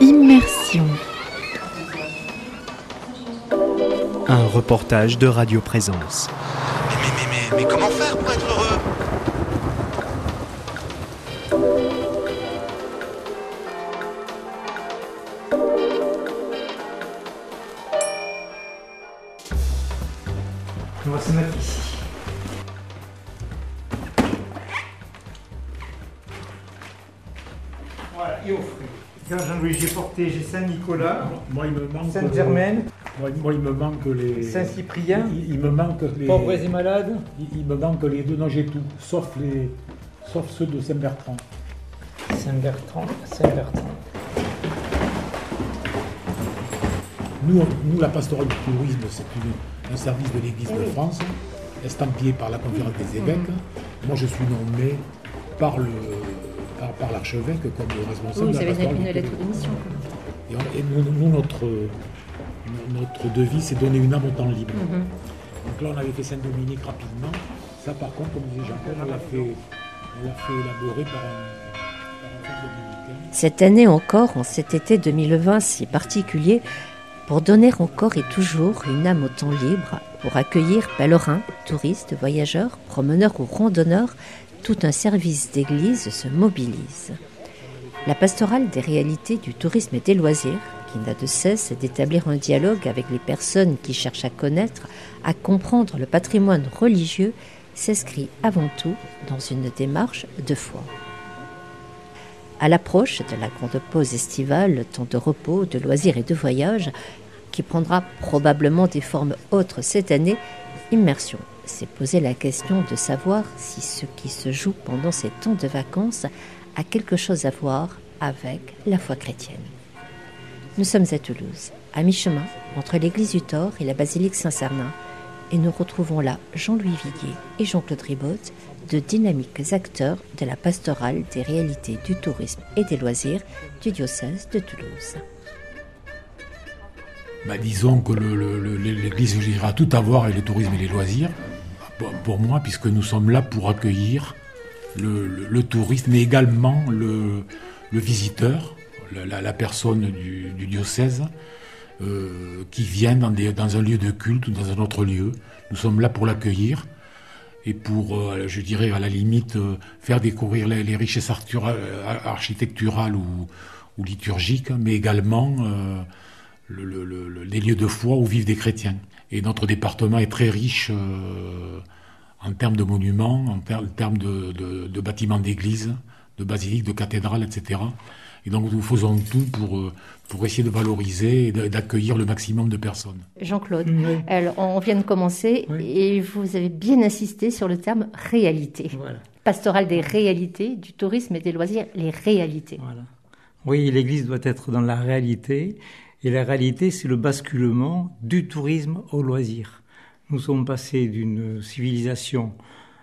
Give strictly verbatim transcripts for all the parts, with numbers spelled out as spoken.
Immersion. Un reportage de Radio Présence. Mais, mais, mais, mais, mais comment faire pour être heureux ? On va se mettre ici. Voilà, et au frais. Tiens, Jean-Louis, j'ai porté, j'ai Saint-Nicolas, Moi, il me manque Sainte-Germaine, Moi, moi, il me manque les. Saint-Cyprien, Il, il me manque les. pauvres et malades. Il, il me manque les deux. Non, j'ai tout, sauf les, sauf ceux de Saint-Bertrand. Saint-Bertrand, Saint-Bertrand. Nous, on- nous, la pastorale du tourisme, c'est une- un service de l'Église de France, estampillé par la Conférence des évêques. Moi, je suis nommé par le, par, par l'archevêque comme le responsable Oui, de vous la avez pastorale une du lettre tourisme. d'émission. Et, on- et nous, nous, notre, notre devise, c'est donner une âme au temps libre. Donc là, on avait fait Saint-Dominique rapidement. Ça, par contre, comme disait Jean-Paul, on l'a fait, on l'a fait élaborer par un, par un frère dominicain. Cette année encore, en cet été deux mille vingt si particulier, pour donner encore et toujours une âme au temps libre, pour accueillir pèlerins, touristes, voyageurs, promeneurs ou randonneurs, tout un service d'église se mobilise. La pastorale des réalités du tourisme et des loisirs, qui n'a de cesse d'établir un dialogue avec les personnes qui cherchent à connaître, à comprendre le patrimoine religieux, s'inscrit avant tout dans une démarche de foi. À l'approche de la grande pause estivale, temps de repos, de loisirs et de voyage, qui prendra probablement des formes autres cette année, Immersion s'est posé la question de savoir si ce qui se joue pendant ces temps de vacances a quelque chose à voir avec la foi chrétienne. Nous sommes à Toulouse, à mi-chemin entre l'église du Thor et la basilique Saint-Cernin, et nous retrouvons là Jean-Louis Viguier et Jean-Claude Ribotte, de dynamiques acteurs de la pastorale des réalités du tourisme et des loisirs du diocèse de Toulouse. Bah, disons que le- le- le- l'Église a tout à voir avec le tourisme et les loisirs, pour, pour moi, puisque nous sommes là pour accueillir le, le- le touriste, mais également le, le visiteur, la, la- la personne du, du diocèse, euh, qui vient dans, des- dans un lieu de culte ou dans un autre lieu. Nous sommes là pour l'accueillir et pour, euh, je dirais, à la limite, euh, faire découvrir les, les richesses artura- architecturales ou, ou liturgiques, mais également euh, le, le- le- le- les lieux de foi où vivent des chrétiens. Et notre département est très riche euh, en termes de monuments, en ter- en termes de, de- de bâtiments d'églises, de basiliques, de cathédrales, et cetera. Et donc nous faisons tout pour, euh, pour essayer de valoriser et de- d'accueillir le maximum de personnes. Jean-Claude, Oui. alors, on vient de commencer Oui. et vous avez bien insisté sur le terme réalité. Voilà. Pastorale des réalités, du tourisme et des loisirs, les réalités. Voilà. Oui, l'Église doit être dans la réalité. Et la réalité, c'est le basculement du tourisme au loisir. Nous sommes passés d'une civilisation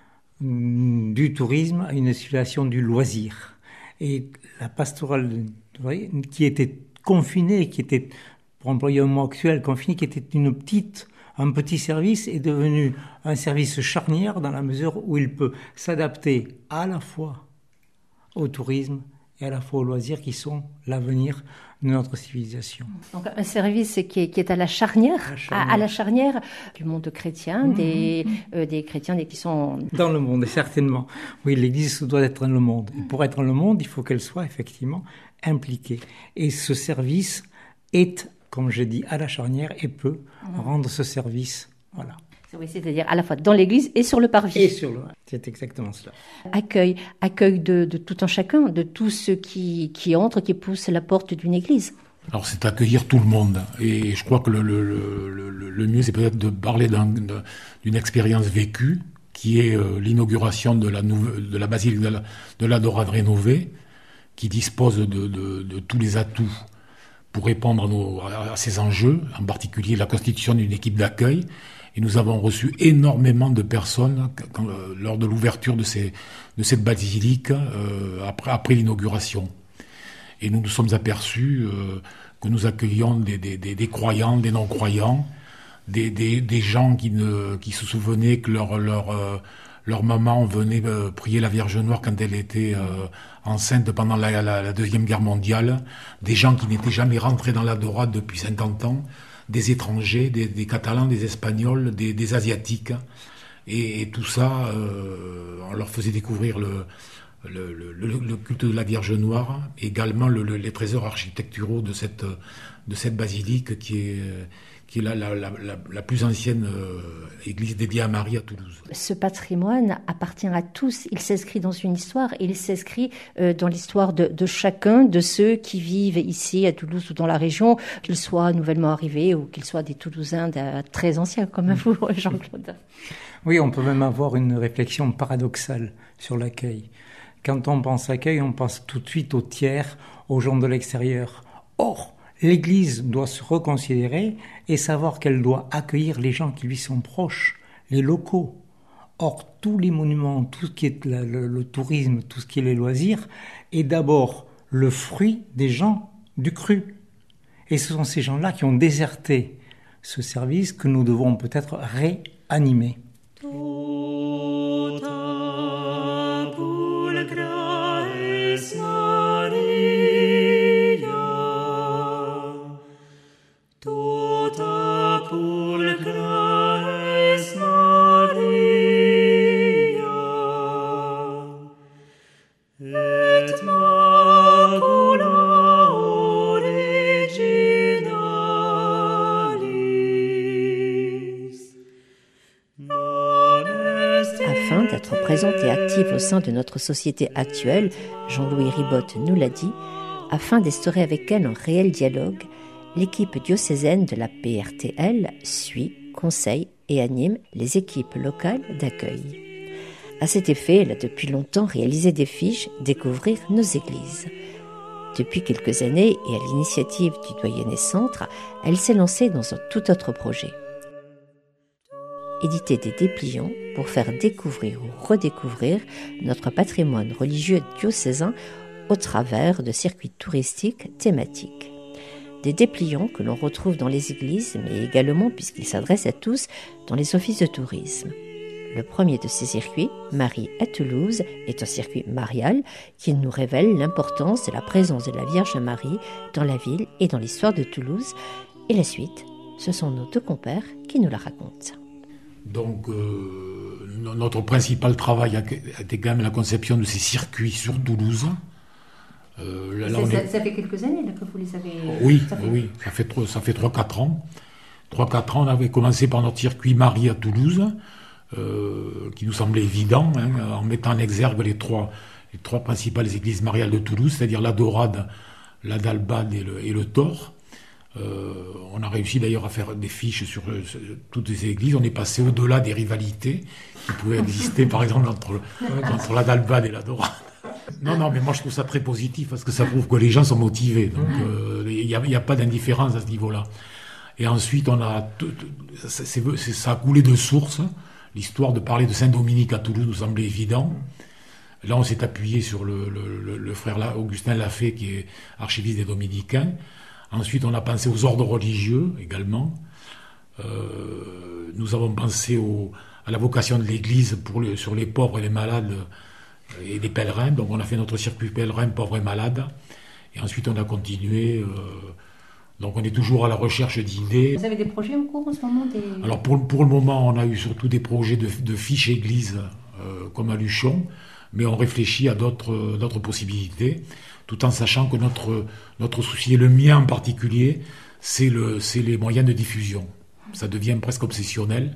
mm, du tourisme à une civilisation du loisir. Et la pastorale oui, qui était confinée, qui était, pour employer un mot actuel, confinée, qui était une petite, un petit service, est devenu un service charnière dans la mesure où il peut s'adapter à la fois au tourisme et à la fois aux loisirs qui sont l'avenir de notre civilisation. Donc un service qui est, qui est à la charnière, La charnière. À, à la charnière du monde chrétien, des, euh, des chrétiens des, qui sont... Dans le monde, certainement. Oui, l'Église doit être dans le monde. Et pour être dans le monde, il faut qu'elle soit effectivement impliquée. Et ce service est, comme je dis, à la charnière et peut rendre ce service. Voilà. Oui, c'est-à-dire à la fois dans l'église et sur le parvis. Et sur le... C'est exactement cela. Accueil, accueil de, de tout un chacun, de tous ceux qui, qui entrent, qui poussent la porte d'une église. Alors c'est accueillir tout le monde. Et je crois que le, le, le, le, le mieux, c'est peut-être de parler d'un, de- d'une expérience vécue, qui est euh, l'inauguration de la, nouve- de la basilique de la, de la Dorade rénovée, qui dispose de, de, de tous les atouts pour répondre à, nos, à ces enjeux, en particulier la constitution d'une équipe d'accueil. Et nous avons reçu énormément de personnes quand, euh, lors de l'ouverture de, ces, de cette basilique euh, après, après l'inauguration. Et nous nous sommes aperçus euh, que nous accueillions des, des, des, des croyants, des non-croyants, des, des, des gens qui, ne, qui se souvenaient que leur, leur, euh, leur maman venait euh, prier la Vierge Noire quand elle était euh, enceinte pendant la, la, la Deuxième Guerre mondiale, des gens qui n'étaient jamais rentrés dans la dorade depuis cinquante ans, des étrangers, des, des Catalans, des Espagnols, des, des Asiatiques. Et, et tout ça, euh, on leur faisait découvrir le, le, le, le culte de la Vierge Noire, également le, le, les trésors architecturaux de cette, de cette basilique qui est... qui est la, la, la, la plus ancienne euh, église dédiée à Marie à Toulouse. Ce patrimoine appartient à tous. Il s'inscrit dans une histoire et il s'inscrit euh, dans l'histoire de, de chacun de ceux qui vivent ici à Toulouse ou dans la région, qu'ils soient nouvellement arrivés ou qu'ils soient des Toulousains de, très anciens comme vous, Jean-Claude. Oui, on peut même avoir une réflexion paradoxale sur l'accueil. Quand on pense accueil, on pense tout de suite aux tiers, aux gens de l'extérieur. Or, l'Église doit se reconsidérer et savoir qu'elle doit accueillir les gens qui lui sont proches, les locaux. Or, tous les monuments, tout ce qui est le, le, le tourisme, tout ce qui est les loisirs, est d'abord le fruit des gens du cru. Et ce sont ces gens-là qui ont déserté ce service que nous devons peut-être réanimer. Présente et active au sein de notre société actuelle, Jean-Louis Ribotte nous l'a dit, afin d'instaurer avec elle un réel dialogue, l'équipe diocésaine de la P R T L suit, conseille et anime les équipes locales d'accueil. À cet effet, elle a depuis longtemps réalisé des fiches « Découvrir nos églises ». Depuis quelques années, et à l'initiative du Doyenné Centre, elle s'est lancée dans un tout autre projet. Éditer des dépliants pour faire découvrir ou redécouvrir notre patrimoine religieux diocésain au travers de circuits touristiques thématiques. Des dépliants que l'on retrouve dans les églises, mais également, puisqu'ils s'adressent à tous, dans les offices de tourisme. Le premier de ces circuits, Marie à Toulouse, est un circuit marial qui nous révèle l'importance de la présence de la Vierge Marie dans la ville et dans l'histoire de Toulouse. Et la suite, ce sont nos deux compères qui nous la racontent. Donc, euh, notre principal travail a été quand même la conception de ces circuits sur Toulouse. Euh, là, là, ça, est... ça fait quelques années là, que vous les avez... Oui, ça fait... oui, ça fait, ça fait trois quatre ans. trois quatre ans, on avait commencé par notre circuit Marie à Toulouse, euh, qui nous semblait évident, hein, en mettant en exergue les trois, les trois principales églises mariales de Toulouse, c'est-à-dire la Dorade, la Dalbade et le, et le Thor. Euh, on a réussi d'ailleurs à faire des fiches sur, sur toutes les églises. On est passé au-delà des rivalités qui pouvaient exister, par exemple, entre, entre la Dalbade et la Dorade. Non, non, mais moi je trouve ça très positif parce que ça prouve que les gens sont motivés. Donc il n'y a, a pas d'indifférence à ce niveau-là. Et ensuite, on a, c'est, c'est, ça a coulé de source. L'histoire de parler de Saint-Dominique à Toulouse nous semblait évident. Là, on s'est appuyé sur le, le, le, le frère Augustin Lafay, qui est archiviste des Dominicains. Ensuite, on a pensé aux ordres religieux également. Euh, nous avons pensé au, à la vocation de l'Église pour le, sur les pauvres et les malades et les pèlerins. Donc, on a fait notre circuit pèlerin, pauvres et malades. Et ensuite, on a continué. Euh, donc, on est toujours à la recherche d'idées. Vous avez des projets en cours en ce moment des... Alors, pour, pour le moment, on a eu surtout des projets de, de fiches églises, euh, comme à Luchon, mais on réfléchit à d'autres, d'autres possibilités, tout en sachant que notre, notre souci, et le mien en particulier, c'est, le, c'est les moyens de diffusion. Ça devient presque obsessionnel,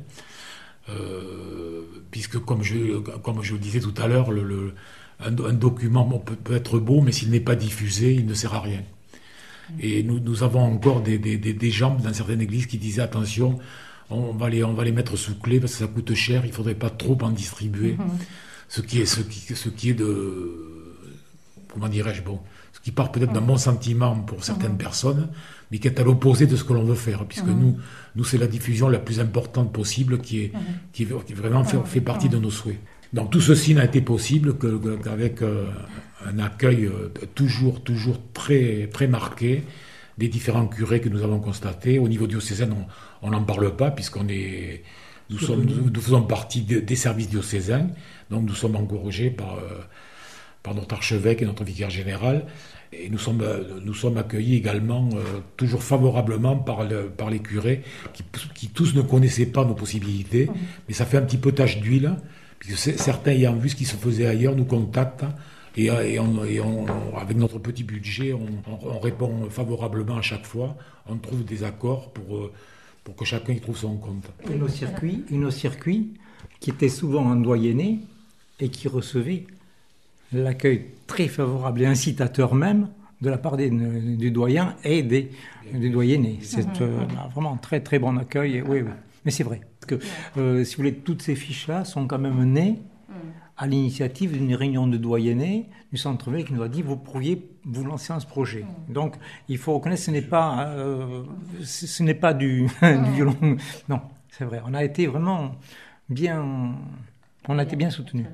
euh, puisque comme je, comme je le disais tout à l'heure, le, le, un, un document bon, peut, peut être beau, mais s'il n'est pas diffusé, il ne sert à rien. Et nous, nous avons encore des, des, des, des gens dans certaines églises qui disaient attention, on va, les, on va les mettre sous clé parce que ça coûte cher, il ne faudrait pas trop en distribuer. Mmh. Ce qui est, ce qui, ce qui est de... Comment dirais-je, bon, ce qui part peut-être d'un bon sentiment pour certaines mmh. personnes, mais qui est à l'opposé de ce que l'on veut faire, puisque mmh. nous, nous, c'est la diffusion la plus importante possible qui, est, mmh. qui, est, qui vraiment fait, fait partie mmh. de nos souhaits. Donc tout ceci n'a été possible que, qu'avec euh, un accueil euh, toujours, toujours très, très marqué des différents curés que nous avons constatés. Au niveau diocésain, on n'en parle pas, puisqu'on est... Nous, sommes, nous, nous faisons partie de, des services diocésains, donc nous sommes encouragés par, euh, par notre archevêque et notre vicaire général. Et nous sommes, nous sommes accueillis également euh, toujours favorablement par, le, par les curés qui, qui tous ne connaissaient pas nos possibilités. Mmh. Mais ça fait un petit peu tache d'huile, puisque certains ayant vu ce qui se faisait ailleurs nous contactent. Et, et, on, et on, avec notre petit budget, on, on, on répond favorablement à chaque fois. On trouve des accords pour, pour que chacun y trouve son compte. Et nos circuits, et nos circuits qui étaient souvent endoyennés et qui recevaient l'accueil très favorable et incitateur même de la part des, du doyen et des, des doyennés. C'est euh, vraiment un très très bon accueil. Et, oui, oui. Mais c'est vrai. Parce que, euh, si vous voulez, toutes ces fiches-là sont quand même nées à l'initiative d'une réunion de doyennés du centre-ville qui nous a dit vous pourriez vous lancer dans ce projet. Donc il faut reconnaître que ce n'est pas, euh, ce, ce n'est pas du, du violon. Non, c'est vrai. On a été vraiment bien, on a été bien soutenus.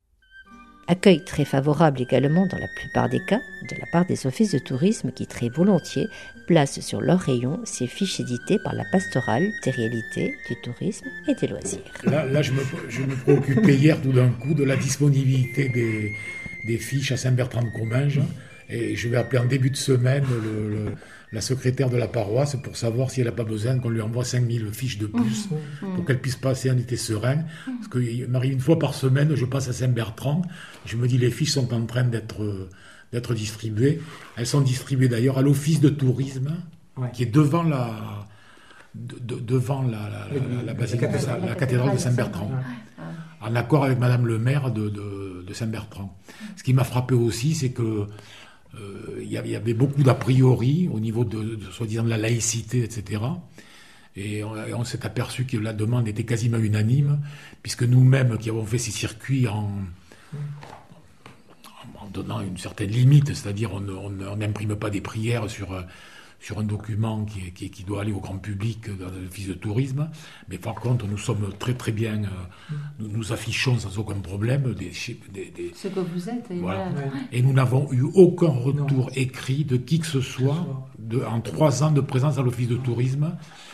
Accueil très favorable également dans la plupart des cas de la part des offices de tourisme qui très volontiers placent sur leur rayon ces fiches éditées par la pastorale des réalités du tourisme et des loisirs. Là, là je, me, je me préoccupais hier tout d'un coup de la disponibilité des, des fiches à Saint-Bertrand-de-Comminges et je vais appeler en début de semaine le, le, la secrétaire de la paroisse pour savoir si elle n'a pas besoin qu'on lui envoie cinq mille fiches de plus mmh. pour qu'elle puisse passer un été serein. Parce qu'il m'arrive une fois par semaine, je passe à Saint-Bertrand, je me dis les fiches sont en train d'être, d'être distribuées. Elles sont distribuées d'ailleurs à l'office de tourisme ouais. qui est devant la, de, de, devant la, la, la, la, basilique de Saint, la cathédrale de Saint-Bertrand, en accord avec Madame le maire de, de, de Saint-Bertrand. Ce qui m'a frappé aussi, c'est que il euh, y, y avait beaucoup d'a priori au niveau de, de soi-disant de la laïcité, et cetera. Et on, et on s'est aperçu que la demande était quasiment unanime, puisque nous-mêmes qui avons fait ces circuits en, en donnant une certaine limite, c'est-à-dire on n'imprime pas des prières sur, sur un document qui, qui, qui doit aller au grand public dans l'office de tourisme, mais par contre nous sommes très très bien, euh, nous nous affichons sans aucun problème des, des, des ce que vous êtes. Et, voilà. voilà. Et nous n'avons eu aucun retour non. écrit de qui que ce soit de, en trois ans de présence à l'office de tourisme,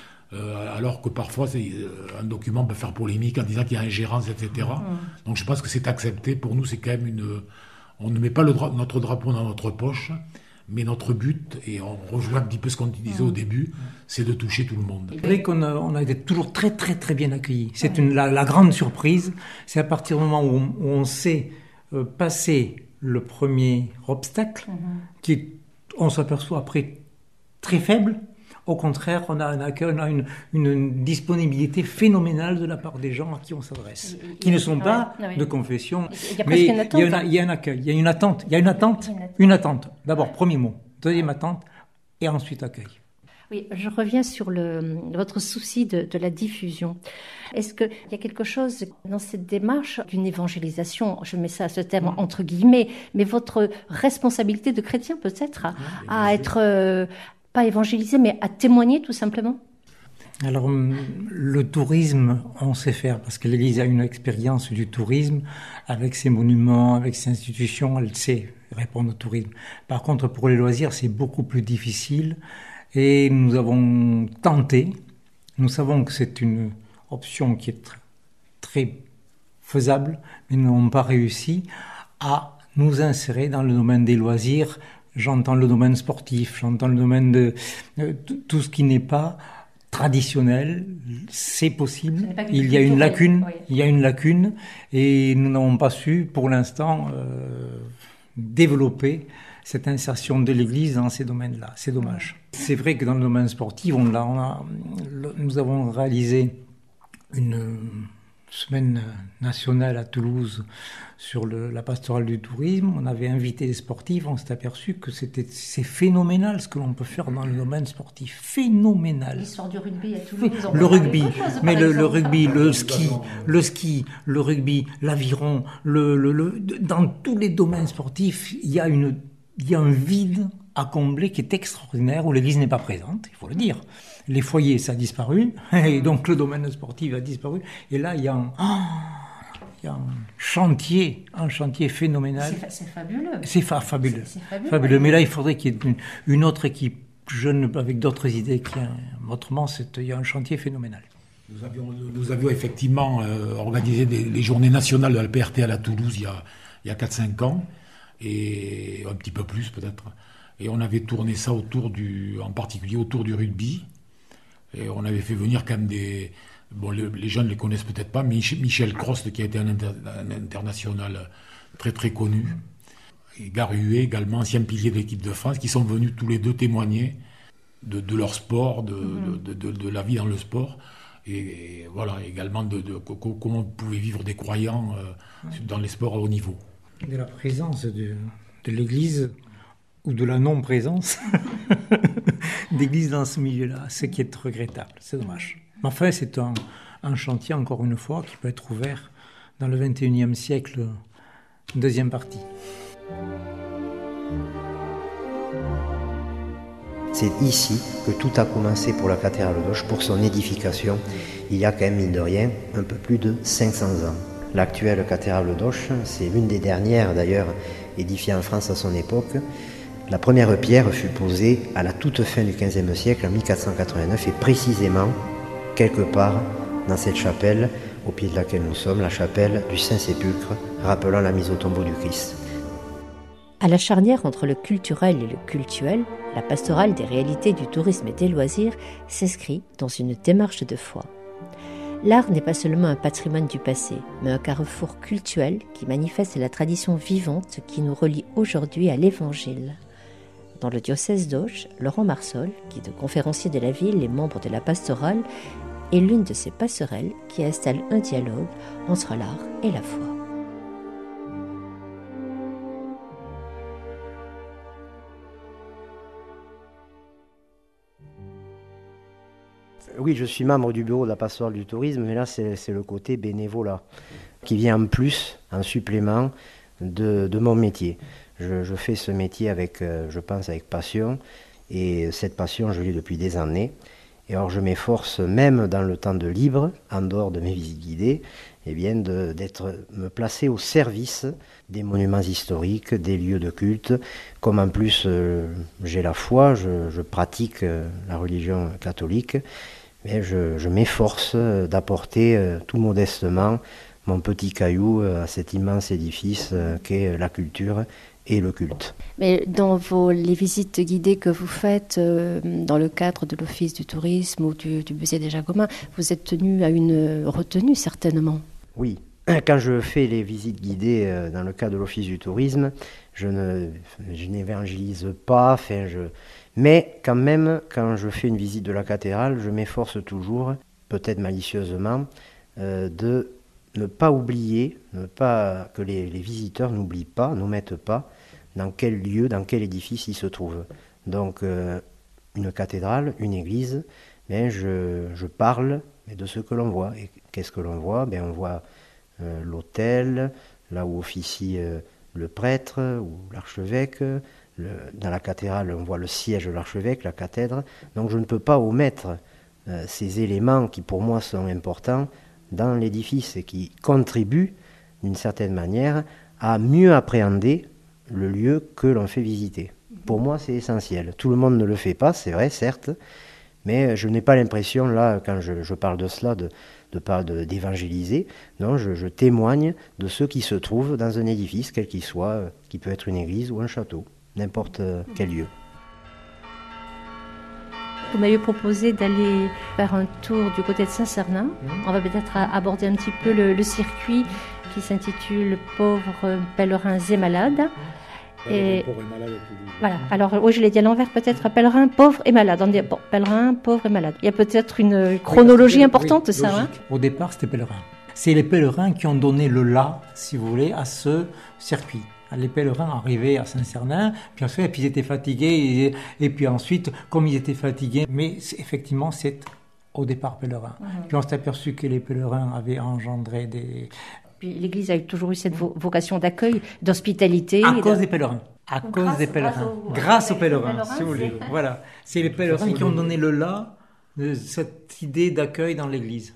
euh, alors que parfois c'est, euh, un document peut faire polémique en disant qu'il y a ingérence, et cetera. Mmh. Donc je pense que c'est accepté. Pour nous, c'est quand même une, on ne met pas le dra- notre drapeau dans notre poche. Mais notre but, et on rejoint un petit peu ce qu'on disait mmh. au début, c'est de toucher tout le monde. C'est vrai qu'on a, on a été toujours très très très bien accueillis. C'est une, la, la grande surprise, c'est à partir du moment où on, où on sait euh, passer le premier obstacle, mmh. qui on s'aperçoit après très faible. Au contraire, on a un accueil, on a une, une disponibilité phénoménale de la part des gens à qui on s'adresse, et, et, qui ne sont ouais, pas ouais. de confession. Il y a mais une attente, il, y a une, il y a un accueil, il y a une attente, il y a une attente, une attente. Une attente. D'abord, ouais. premier mot, deuxième attente, et ensuite accueil. Oui, je reviens sur le, votre souci de, de la diffusion. Est-ce qu'il y a quelque chose dans cette démarche d'une évangélisation, je mets ça à ce terme mmh. entre guillemets, mais votre responsabilité de chrétien peut-être à, à être... Euh, pas évangéliser, mais à témoigner tout simplement? Alors, le tourisme, on sait faire, parce que l'Église a une expérience du tourisme, avec ses monuments, avec ses institutions, elle sait répondre au tourisme. Par contre, pour les loisirs, c'est beaucoup plus difficile, et nous avons tenté, nous savons que c'est une option qui est très faisable, mais nous n'avons pas réussi à nous insérer dans le domaine des loisirs. J'entends le domaine sportif, j'entends le domaine de euh, tout ce qui n'est pas traditionnel, c'est possible. Il y a une lacune, oui. il y a une lacune, et nous n'avons pas su, pour l'instant, euh, développer cette insertion de l'Église dans ces domaines-là. C'est dommage. Oui. C'est vrai que dans le domaine sportif, on l'a, on a, nous avons réalisé une semaine nationale à Toulouse sur le, la pastorale du tourisme. On avait invité les sportifs, on s'est aperçu que c'était, c'est phénoménal ce que l'on peut faire dans le domaine sportif. Phénoménal. L'histoire du rugby à Toulouse. Le rugby, mais le, le rugby, le ski, le ski, le rugby, l'aviron, le, le, le, dans tous les domaines sportifs, il y a une, il y a un vide à combler qui est extraordinaire où l'Église n'est pas présente, il faut le dire. Les foyers, ça a disparu, et donc le domaine sportif a disparu. Et là, il y a un, oh, il y a un chantier, un chantier phénoménal. C'est, c'est fabuleux. C'est fa- fabuleux. C'est, c'est fabuleux. fabuleux. Mais là, il faudrait qu'il y ait une, une autre équipe jeune avec d'autres idées. Qui, autrement, c'est, il y a un chantier phénoménal. Nous avions, nous avions effectivement euh, organisé des, les journées nationales de la P R T à la Toulouse il y a, il y a quatre cinq ans, et un petit peu plus peut-être. Et on avait tourné ça autour du, en particulier autour du rugby. Et on avait fait venir quand même des... Bon, le, les jeunes ne les connaissent peut-être pas, mais Michel Crost, qui a été un, inter, un international très très connu. Et Garué également, ancien pilier de l'équipe de France, qui sont venus tous les deux témoigner de, de leur sport, de, mmh. de, de, de la vie dans le sport. Et, et voilà, également de, de, de comment pouvaient vivre des croyants euh, dans les sports à haut niveau. De la présence de, de l'Église, ou de la non-présence d'Église dans ce milieu-là, ce qui est regrettable, c'est dommage. Mais enfin, c'est un, un chantier, encore une fois, qui peut être ouvert dans le vingt et unième siècle, deuxième partie. C'est ici que tout a commencé pour la cathédrale d'Auch, pour son édification, il y a quand même, mine de rien, un peu plus de cinq cents ans. L'actuelle cathédrale d'Auch, c'est l'une des dernières d'ailleurs édifiée en France à son époque. La première pierre fut posée à la toute fin du quinzième siècle, en mille quatre cent quatre-vingt-neuf, et précisément, quelque part, dans cette chapelle, au pied de laquelle nous sommes, la chapelle du Saint-Sépulcre, rappelant la mise au tombeau du Christ. À la charnière entre le culturel et le cultuel, la pastorale des réalités du tourisme et des loisirs s'inscrit dans une démarche de foi. L'art n'est pas seulement un patrimoine du passé, mais un carrefour cultuel qui manifeste la tradition vivante qui nous relie aujourd'hui à l'Évangile. Dans le diocèse d'Auch, Laurent Marsol, guide conférencier de la ville et membre de la pastorale, est l'une de ces passerelles qui installe un dialogue entre l'art et la foi. Oui, je suis membre du bureau de la pastorale du tourisme, mais là, c'est, c'est le côté bénévolat qui vient en plus, en supplément de, de mon métier. Je, je fais ce métier avec, euh, je pense, avec passion, et cette passion, je l'ai depuis des années. Et alors, je m'efforce, même dans le temps de libre, en dehors de mes visites guidées, eh bien, de, d'être, me placer au service des monuments historiques, des lieux de culte. Comme en plus, euh, j'ai la foi, je, je pratique euh, la religion catholique, mais je, je m'efforce d'apporter euh, tout modestement mon petit caillou à cet immense édifice euh, qu'est la culture et le culte. Mais dans vos, les visites guidées que vous faites euh, dans le cadre de l'Office du tourisme ou du, du musée des Jacobins, vous êtes tenu à une retenue certainement. Oui, quand je fais les visites guidées euh, dans le cadre de l'Office du tourisme, je, ne, je n'évangélise pas, enfin je... mais quand même, quand je fais une visite de la cathédrale, je m'efforce toujours, peut-être malicieusement, euh, de ne pas oublier, ne pas, que les, les visiteurs n'oublient pas, ne mettent pas dans quel lieu, dans quel édifice ils se trouvent. Donc, euh, une cathédrale, une église, bien, je, je parle de ce que l'on voit. Et qu'est-ce que l'on voit? Bien, on voit euh, l'autel, là où officie euh, le prêtre ou l'archevêque. Le, dans la cathédrale, on voit le siège de l'archevêque, la cathèdre. Donc, je ne peux pas omettre euh, ces éléments qui, pour moi, sont importants dans l'édifice et qui contribuent, d'une certaine manière, à mieux appréhender le lieu que l'on fait visiter. Pour moi, c'est essentiel. Tout le monde ne le fait pas, c'est vrai, certes, mais je n'ai pas l'impression, là, quand je, je parle de cela, de, de, de, d'évangéliser. Non, je, je témoigne de ce qui se trouve dans un édifice, quel qu'il soit, qui peut être une église ou un château, n'importe quel lieu. Vous m'avez proposé d'aller faire un tour du côté de Saint-Cernin. Mmh. On va peut-être aborder un petit peu le, le circuit qui s'intitule « Pauvres pèlerins et malades ». Et pauvres et malades, voilà. Alors, oui, je l'ai dit à l'envers, peut-être pèlerin, pauvre et malade. On dit bon, pèlerin, pauvre et malade. Il y a peut-être une chronologie oui, importante, oui, ça. Hein. Au départ, c'était pèlerin. C'est les pèlerins qui ont donné le là, si vous voulez, à ce circuit. Les pèlerins arrivaient à Saint-Cernin, puis ensuite, et puis ils étaient fatigués, et, et puis ensuite, comme ils étaient fatigués, mais c'est, effectivement, c'est au départ pèlerin. Mmh. Puis on s'est aperçu que les pèlerins avaient engendré des... Puis l'Église a toujours eu cette vocation d'accueil, d'hospitalité. À de... cause des pèlerins. À Donc cause grâce, des pèlerins. Grâce, au... grâce aux pèlerins, pèlerins si vous voulez. Voilà. C'est les pèlerins qui ont donné le là, de cette idée d'accueil dans l'Église.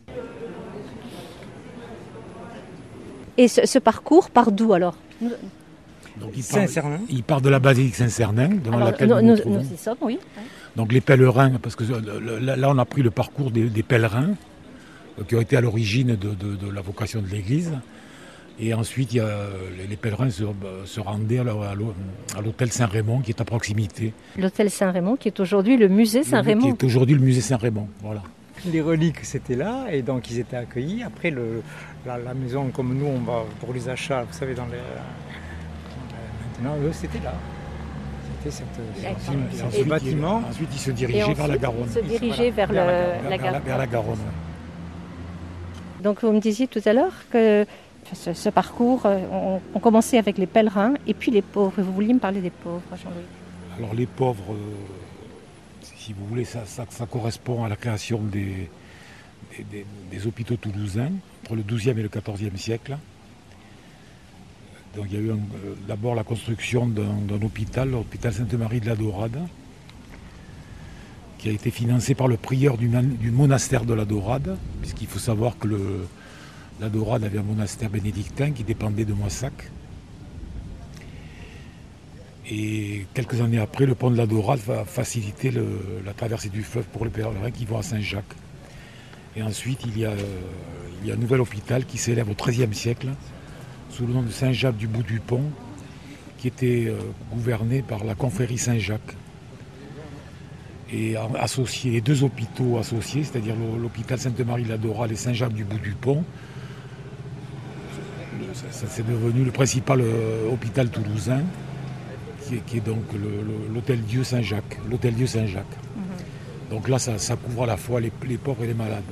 Et ce, ce parcours part d'où alors? Donc il part, il part de la basilique Saint-Cernin, devant Alors, laquelle nous, nous nous nous, trouvons. nous, c'est ça, oui. Donc les pèlerins, parce que là on a pris le parcours des, des pèlerins, qui ont été à l'origine de, de, de la vocation de l'église. Et ensuite, il y a, les pèlerins se, se rendaient à l'hôtel Saint-Raymond, qui est à proximité. L'hôtel Saint-Raymond, qui est aujourd'hui le musée Saint-Raymond. Qui est aujourd'hui le musée Saint-Raymond, voilà. Les reliques, c'était là, et donc ils étaient accueillis. Après, le, la, la maison, comme nous, on va pour les achats, vous savez, dans les... Maintenant, eux, c'était là. C'était cette, cette, ce, ce bâtiment. Il, ensuite, ils se dirigeaient ensuite, vers la Garonne. Ils se dirigeaient voilà, vers, vers, le, la, la, vers, la, Garonne. vers la Garonne. Donc, vous me disiez tout à l'heure que ce, ce parcours, on, on commençait avec les pèlerins et puis les pauvres. Vous vouliez me parler des pauvres, Jean-Louis? Alors, les pauvres, euh, si vous voulez, ça, ça, ça correspond à la création des, des, des, des hôpitaux toulousains entre le douzième et le quatorzième siècle. Donc, il y a eu un, euh, d'abord la construction d'un, d'un hôpital, l'hôpital Sainte-Marie de la Dorade, qui a été financé par le prieur du, man, du monastère de la Dorade, puisqu'il faut savoir que le, la Dorade avait un monastère bénédictin qui dépendait de Moissac. Et quelques années après, le pont de la Dorade va faciliter le, la traversée du fleuve pour les pèlerins qui vont à Saint-Jacques. Et ensuite, il y a, euh, il y a un nouvel hôpital qui s'élève au treizième siècle, sous le nom de Saint-Jacques du Bout du Pont, qui était euh, gouverné par la confrérie Saint-Jacques. Et associé, les deux hôpitaux associés, c'est-à-dire l'hôpital Sainte-Marie de la Dorade et Saint-Jacques du Bout du Pont, ça, ça c'est devenu le principal euh, hôpital toulousain, qui est, qui est donc le, le, l'hôtel Dieu Saint-Jacques. L'hôtel Dieu Saint-Jacques. Mm-hmm. Donc là, ça, ça couvre à la fois les, les pauvres et les malades.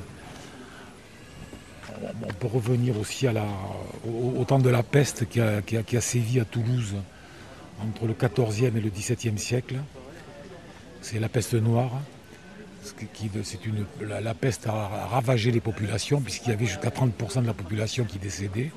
On peut revenir aussi à la, au, au temps de la peste qui a, qui, a, qui a sévi à Toulouse entre le quatorzième et le dix-septième siècle. C'est la peste noire. Qui, c'est une, la, la peste a ravagé les populations puisqu'il y avait jusqu'à trente pour cent de la population qui décédait.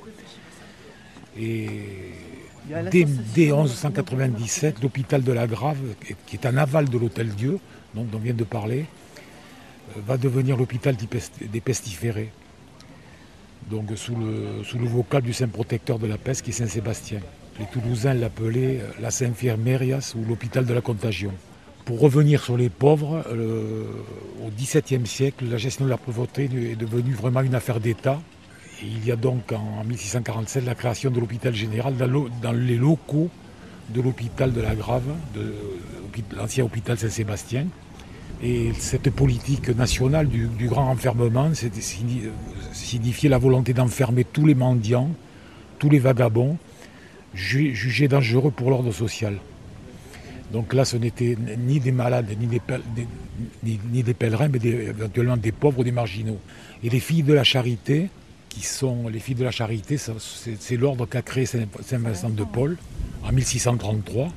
Et dès, dès mille onze cent quatre-vingt-dix-sept, l'hôpital de la Grave, qui est un aval de l'hôtel Dieu, dont on vient de parler, va devenir l'hôpital des pestiférés. Donc sous le, sous le vocal du saint protecteur de la peste qui est Saint-Sébastien. Les Toulousains l'appelaient la Saint-Firmérias ou l'hôpital de la contagion. Pour revenir sur les pauvres, euh, au dix-septième siècle, la gestion de la pauvreté est devenue vraiment une affaire d'État. Et il y a donc en mille six cent quarante-sept la création de l'hôpital général dans, dans les locaux de l'hôpital de la Grave, de, de l'ancien hôpital Saint-Sébastien. Et cette politique nationale du, du grand enfermement signifiait la volonté d'enfermer tous les mendiants, tous les vagabonds, ju- jugés dangereux pour l'ordre social. Donc là, ce n'était ni des malades, ni des, pel- des, ni, ni des pèlerins, mais des, éventuellement des pauvres ou des marginaux. Et les filles de la charité, qui sont les filles de la charité, ça, c'est, c'est l'ordre qu'a créé Saint-Vincent de Paul en mille six cent trente-trois.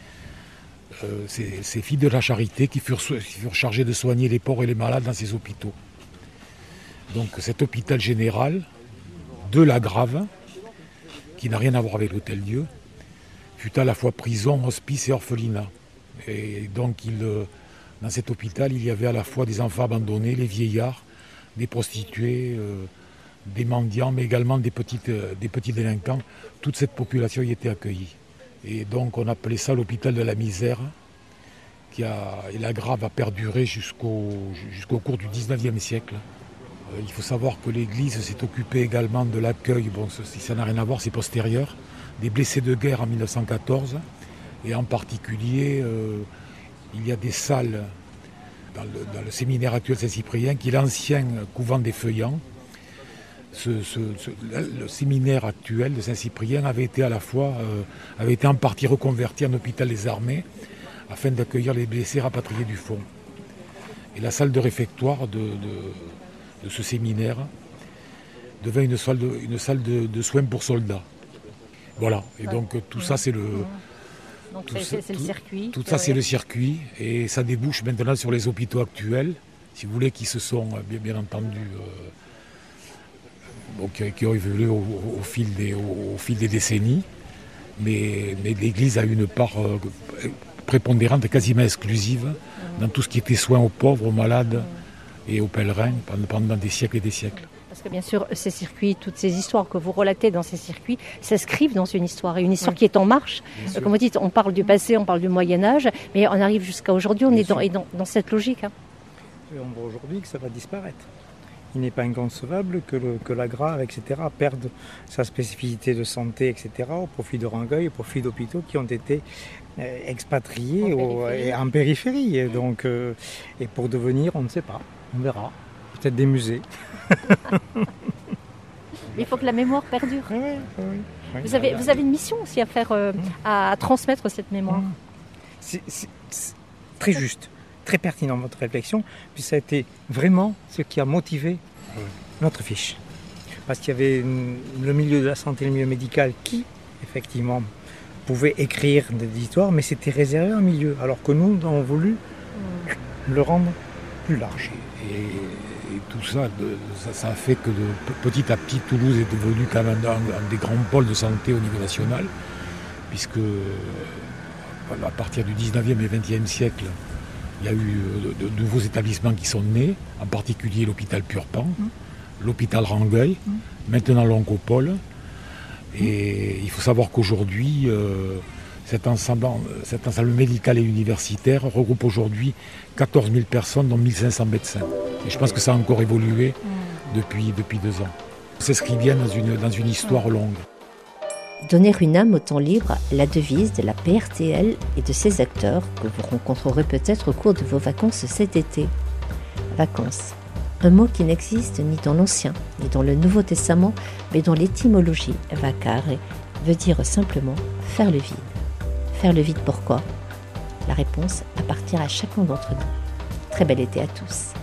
Euh, c'est ces filles de la charité qui furent, qui furent chargées de soigner les pauvres et les malades dans ces hôpitaux. Donc cet hôpital général de la Grave, qui n'a rien à voir avec l'hôtel Dieu, fut à la fois prison, hospice et orphelinat. Et donc il, dans cet hôpital, il y avait à la fois des enfants abandonnés, les vieillards, des prostituées, euh, des mendiants, mais également des, petites, euh, des petits délinquants. Toute cette population y était accueillie. Et donc on appelait ça l'hôpital de la misère, qui a, et la Grave a perduré jusqu'au, jusqu'au cours du dix-neuvième siècle. Euh, il faut savoir que l'Église s'est occupée également de l'accueil, bon, si ça n'a rien à voir, c'est postérieur, des blessés de guerre en mille neuf cent quatorze. Et en particulier, euh, il y a des salles dans le, dans le séminaire actuel Saint-Cyprien, qui est l'ancien couvent des Feuillants. Ce, ce, ce, le séminaire actuel de Saint-Cyprien avait été à la fois, euh, avait été en partie reconverti en hôpital des armées afin d'accueillir les blessés rapatriés du front. Et la salle de réfectoire de, de, de ce séminaire devint une salle de, une salle de, de soins pour soldats. Voilà, et donc tout ça c'est le... Donc tout c'est, ça, c'est le tout, circuit. Tout ça c'est le circuit, et ça débouche maintenant sur les hôpitaux actuels, si vous voulez, qui se sont bien, bien entendu... Euh, Bon, qui, qui ont évolué au, au, au, fil des, au, au fil des décennies, mais, mais l'Église a une part euh, prépondérante et quasiment exclusive mmh. dans tout ce qui était soins aux pauvres, aux malades mmh. et aux pèlerins pendant, pendant des siècles et des siècles. Parce que bien sûr, ces circuits, toutes ces histoires que vous relatez dans ces circuits s'inscrivent dans une histoire, et une histoire oui. qui est en marche. Euh, comme vous dites, on parle du passé, on parle du Moyen-Âge, mais on arrive jusqu'à aujourd'hui, on bien est dans, dans, dans cette logique. Hein. Et on voit aujourd'hui que ça va disparaître. il n'est pas inconcevable que, le, que la Grave, et cetera, perde sa spécificité de santé, et cetera, au profit de Rangueil, au profit d'hôpitaux qui ont été euh, expatriés en périphérie. Au, et en périphérie. Et, donc, euh, et pour devenir, on ne sait pas, on verra. Peut-être des musées. Il faut que la mémoire perdure. Oui, oui, oui. Vous avez, vous avez une mission aussi à faire, euh, à transmettre cette mémoire. C'est, c'est, c'est très juste, très pertinent votre réflexion, puis ça a été vraiment ce qui a motivé notre fiche. Parce qu'il y avait une- le milieu de la santé, le milieu médical qui, effectivement, pouvait écrire des histoires, mais c'était réservé à un milieu, alors que nous, nous avons voulu le rendre plus large. Et, et tout ça, de- ça, ça a fait que de, pe- petit à petit, Toulouse est devenu quand même un, un des grands pôles de santé au niveau national, puisque euh, à partir du dix-neuvième et vingtième siècle, il y a eu euh, de, de nouveaux établissements qui sont nés, en particulier l'hôpital Purpan, l'hôpital Rangueil, maintenant l'Oncopole. Et il faut savoir qu'aujourd'hui, euh, cet ensemble, cet ensemble médical et universitaire regroupe aujourd'hui quatorze mille personnes, dont mille cinq cents médecins. Et je pense que ça a encore évolué depuis, depuis deux ans. Ça s'inscrit bien dans une, dans une histoire longue. Donner une âme au temps libre, la devise de la P R T L et de ses acteurs que vous rencontrerez peut-être au cours de vos vacances cet été. Vacances. Un mot qui n'existe ni dans l'Ancien, ni dans le Nouveau Testament, mais dont l'étymologie, vacare, veut dire simplement faire le vide. Faire le vide pourquoi ? La réponse appartient à chacun d'entre nous. Très bel été à tous.